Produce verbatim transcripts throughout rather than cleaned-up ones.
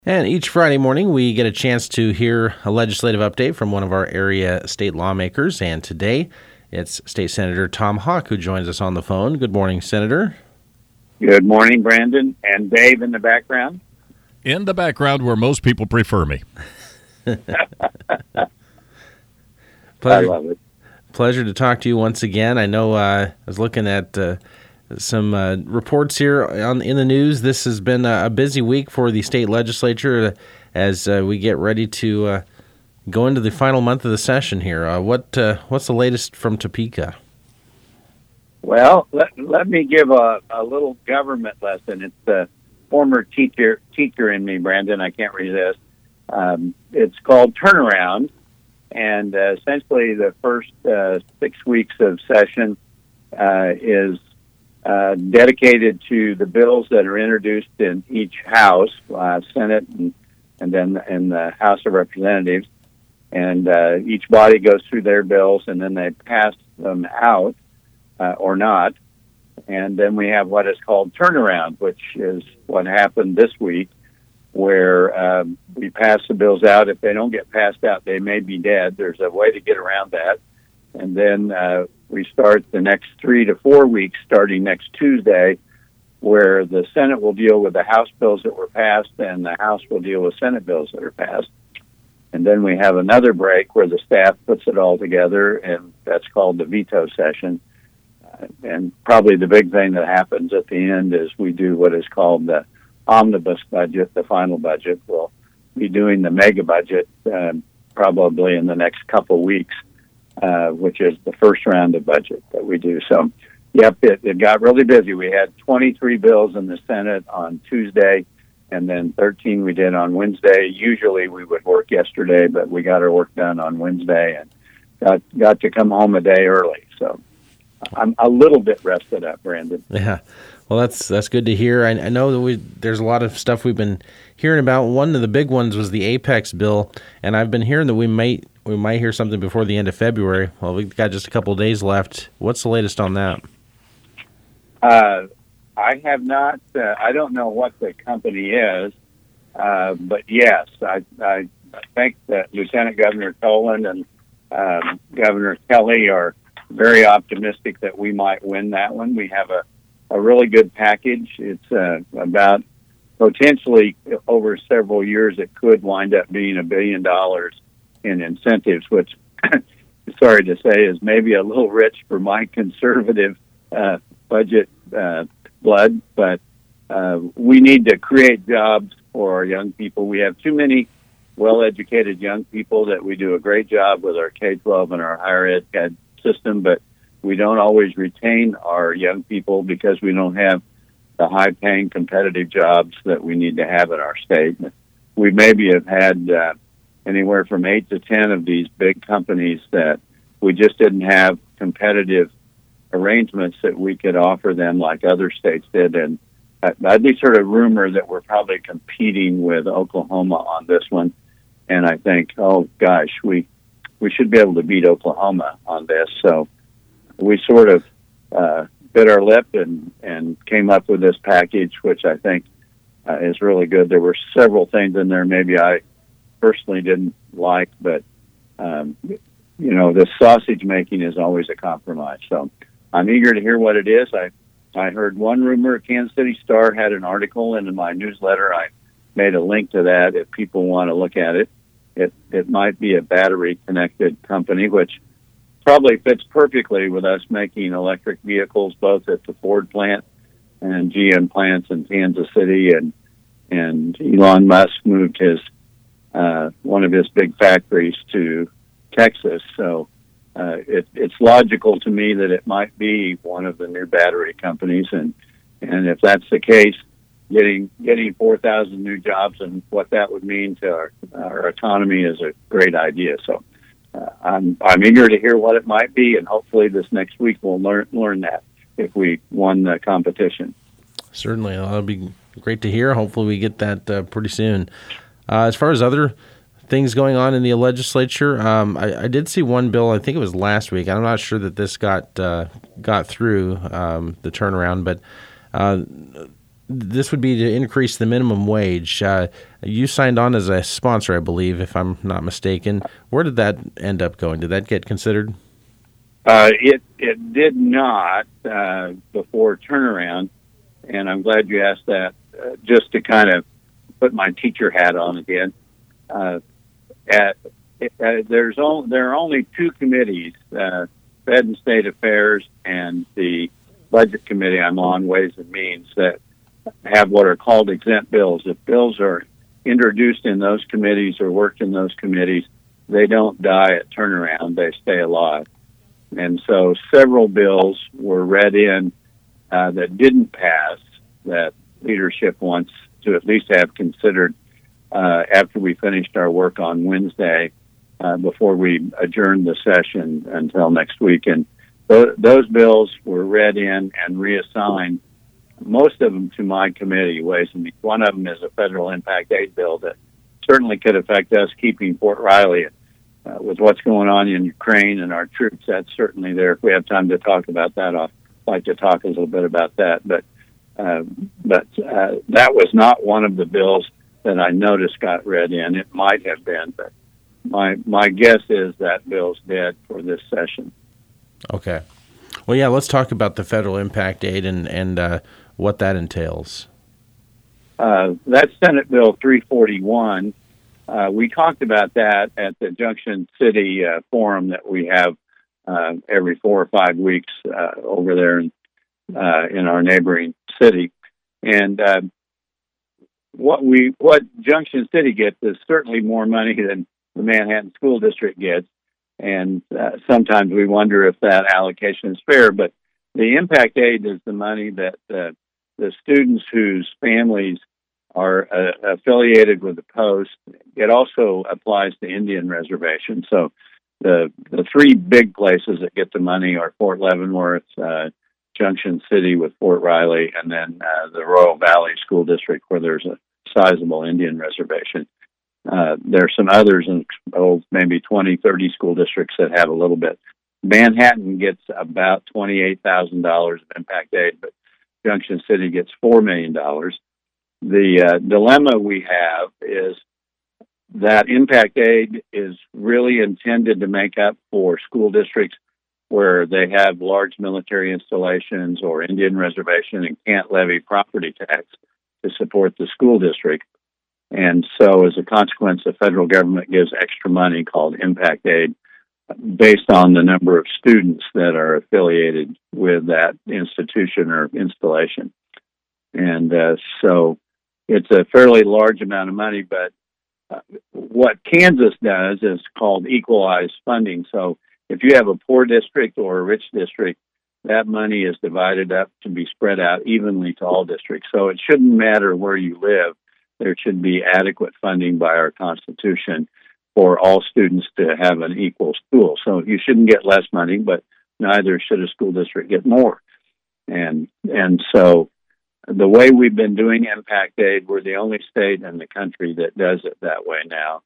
And each Friday morning, we get a chance to hear a legislative update from one of our area state lawmakers. And today, it's State Senator Tom Hawk who joins us on the phone. Good morning, Senator. Good morning, Brandon. And Dave in the background? In the background where most people prefer me. Pleasure, I love it. Pleasure to talk to you once again. I know uh, I was looking at uh, some uh, reports here on in the news. This has been a busy week for the state legislature as uh, we get ready to uh, go into the final month of the session here. Uh, what uh, what's the latest from Topeka? Well, let, let me give a, a little government lesson. It's the former teacher teacher in me, Brandon. I can't resist. Um, it's called Turnaround, and uh, essentially the first uh, six weeks of session uh, is Uh, dedicated to the bills that are introduced in each house, uh, Senate, and, and then in the House of Representatives. And uh, each body goes through their bills, and then they pass them out uh, or not. And then we have what is called turnaround, which is what happened this week, where um, we pass the bills out. If they don't get passed out, they may be dead. There's a way to get around that. And then uh, we start the next three to four weeks, starting next Tuesday, where the Senate will deal with the House bills that were passed and the House will deal with Senate bills that are passed. And then we have another break where the staff puts it all together, and that's called the veto session. Uh, and probably the big thing that happens at the end is we do what is called the omnibus budget, the final budget. We'll be doing the mega budget uh, probably in the next couple of weeks. Uh, which is the first round of budget that we do. So, yep, it, it got really busy. We had twenty-three bills in the Senate on Tuesday, and then thirteen we did on Wednesday. Usually we would work yesterday, but we got our work done on Wednesday and got got to come home a day early. So I'm a little bit rested up, Brandon. Yeah, well, that's that's good to hear. I, I know that we there's a lot of stuff we've been hearing about. One of the big ones was the Apex bill, and I've been hearing that we might we might hear something before the end of February. Well, we've got just a couple of days left. What's the latest on that? Uh, I have not. Uh, I don't know what the company is, uh, but yes, I, I think that Lieutenant Governor Toland and um, Governor Kelly are very optimistic that we might win that one. We have a, a really good package. It's uh, about potentially over several years, it could wind up being a billion dollars in incentives, which, sorry to say, is maybe a little rich for my conservative uh, budget uh, blood, but uh, we need to create jobs for our young people. We have too many well-educated young people that we do a great job with our K twelve and our higher ed, ed system, but we don't always retain our young people because we don't have the high-paying competitive jobs that we need to have in our state. We maybe have had uh, anywhere from eight to ten of these big companies that we just didn't have competitive arrangements that we could offer them like other states did. And I'd be sort of rumor that we're probably competing with Oklahoma on this one. And I think, oh gosh, we we should be able to beat Oklahoma on this. So we sort of uh, bit our lip and, and came up with this package, which I think uh, is really good. There were several things in there maybe I personally didn't like, but um, you know, the sausage making is always a compromise. So I'm eager to hear what it is. I I heard one rumor. Kansas City Star had an article, and in my newsletter, I made a link to that if people want to look at it. It it might be a battery connected company, which probably fits perfectly with us making electric vehicles both at the Ford plant and G M plants in Kansas City, and and Elon Musk moved his uh, one of his big factories to Texas. So uh, it, it's logical to me that it might be one of the new battery companies, and and if that's the case, getting getting four thousand new jobs and what that would mean to our, our economy is a great idea. So uh, I'm I'm eager to hear what it might be, and hopefully this next week we'll learn learn that if we won the competition. Certainly, that'll be great to hear. Hopefully we get that uh, pretty soon. Uh, as far as other things going on in the legislature, um, I, I did see one bill. I think it was last week. I'm not sure that this got uh, got through um, the turnaround, but uh, this would be to increase the minimum wage. Uh, you signed on as a sponsor, I believe, if I'm not mistaken. Where did that end up going? Did that get considered? Uh, it it did not uh, before turnaround, and I'm glad you asked that. Uh, just to kind of put my teacher hat on again. Uh, at uh, there's only there are only two committees, uh, Fed and State Affairs and the Budget Committee I'm on, Ways and Means, that have what are called exempt bills. If bills are introduced in those committees or worked in those committees, they don't die at turnaround; they stay alive. And so several bills were read in uh, that didn't pass, that leadership wants to at least have considered uh, after we finished our work on Wednesday, uh, before we adjourned the session until next week. And th- those bills were read in and reassigned, most of them to my committee, Ways and Means. One of them is a federal impact aid bill that certainly could affect us keeping Fort Riley. Uh, with what's going on in Ukraine and our troops, that's certainly there. If we have time to talk about that, I'd like to talk a little bit about that. But uh, but uh, that was not one of the bills that I noticed got read in. It might have been, but my my guess is that bill's dead for this session. Okay. Well, yeah, let's talk about the federal impact aid and, and uh, what that entails. Uh, that's Senate Bill three forty-one. Uh, we talked about that at the Junction City uh, forum that we have uh, every four or five weeks uh, over there in, uh, in our neighboring city. And uh, what we what Junction City gets is certainly more money than the Manhattan School District gets. And uh, sometimes we wonder if that allocation is fair. But the impact aid is the money that uh, the students whose families are uh, affiliated with the post. It also applies to Indian reservations. So the the three big places that get the money are Fort Leavenworth, uh, Junction City with Fort Riley, and then uh, the Royal Valley School District, where there's a sizable Indian reservation. Uh, there are some others, in oh, maybe twenty, thirty school districts that have a little bit. Manhattan gets about twenty-eight thousand dollars of impact aid, but Junction City gets four million dollars. The uh, dilemma we have is that impact aid is really intended to make up for school districts where they have large military installations or Indian reservation and can't levy property tax to support the school district. And so as a consequence, the federal government gives extra money called impact aid based on the number of students that are affiliated with that institution or installation. And uh, so it's a fairly large amount of money, but uh, what Kansas does is called equalized funding. So if you have a poor district or a rich district, that money is divided up to be spread out evenly to all districts. So it shouldn't matter where you live. There should be adequate funding by our Constitution for all students to have an equal school. So you shouldn't get less money, but neither should a school district get more. And and so the way we've been doing impact aid, we're the only state in the country that does it that way now.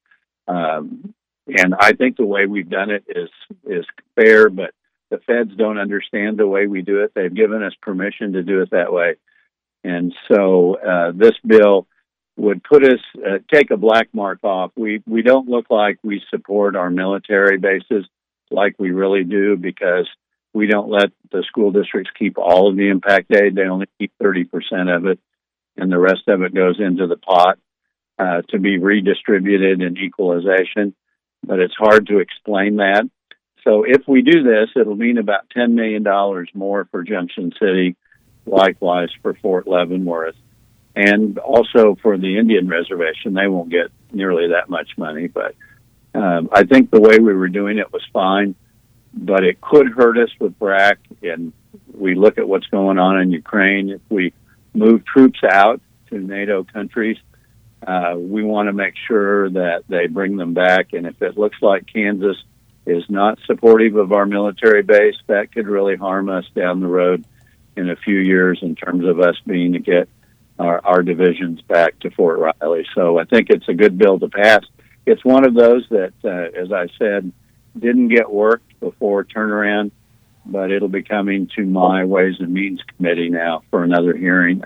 Um, and I think the way we've done it is is fair, but the feds don't understand the way we do it. They've given us permission to do it that way. And so uh, this bill would put us, uh, take a black mark off. We we don't look like we support our military bases like we really do, because we don't let the school districts keep all of the impact aid. They only keep thirty percent of it, and the rest of it goes into the pot uh, to be redistributed in equalization. But it's hard to explain that. So if we do this, it'll mean about ten million dollars more for Junction City, likewise for Fort Leavenworth, and also for the Indian reservation. They won't get nearly that much money, but um, I think the way we were doing it was fine. But it could hurt us with B R A C, and we look at what's going on in Ukraine. If we move troops out to NATO countries, uh, we want to make sure that they bring them back. And if it looks like Kansas is not supportive of our military base, that could really harm us down the road in a few years in terms of us being to get our, our divisions back to Fort Riley. So I think it's a good bill to pass. It's one of those that, uh, as I said, didn't get worked before turnaround, but it'll be coming to my Ways and Means Committee now for another hearing.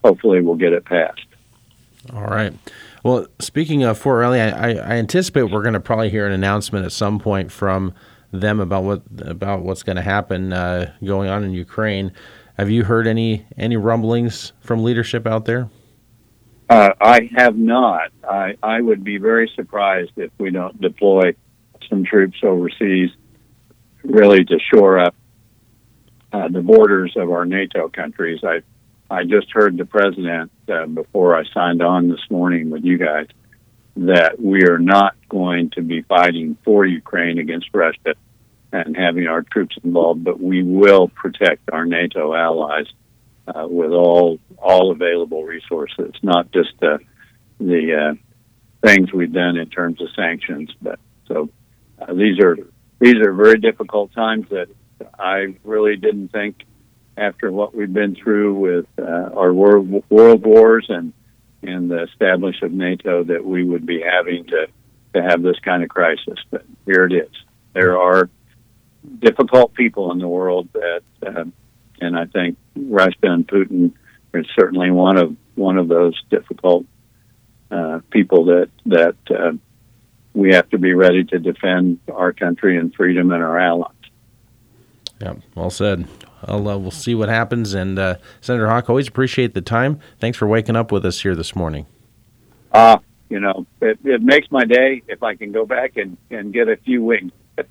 hopefully we'll get it passed. All right. Well, speaking of Fort Riley, I, I anticipate we're going to probably hear an announcement at some point from them about what about what's going to happen uh, going on in Ukraine. Have you heard any any rumblings from leadership out there? Uh, I have not. I, I would be very surprised if we don't deploy some troops overseas, really to shore up uh, the borders of our NATO countries. I I just heard the president uh, before I signed on this morning with you guys that we are not going to be fighting for Ukraine against Russia and having our troops involved, but we will protect our NATO allies uh, with all all available resources, not just uh, the uh, things we've done in terms of sanctions. But so uh, these are these are very difficult times that I really didn't think, after what we've been through with uh, our world, world wars and and the establishment of NATO, that we would be having to, to have this kind of crisis. But here it is. There are difficult people in the world that, uh, and I think Russia and Putin is certainly one of one of those difficult uh, people that that uh, we have to be ready to defend our country and freedom and our allies. Yeah, well said. I'll, uh, we'll see what happens. And uh, Senator Hawk, always appreciate the time. Thanks for waking up with us here this morning. Uh, you know, it, it makes my day if I can go back and, and get a few wings.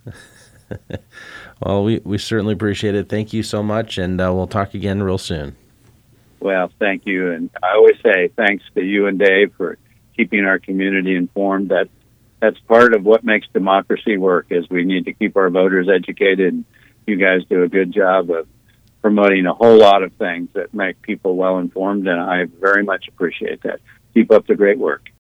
Well, we, we certainly appreciate it. Thank you so much, and uh, we'll talk again real soon. Well, thank you. And I always say thanks to you and Dave for keeping our community informed. That, that's part of what makes democracy work, is we need to keep our voters educated. You guys do a good job of promoting a whole lot of things that make people well informed, and I very much appreciate that. Keep up the great work.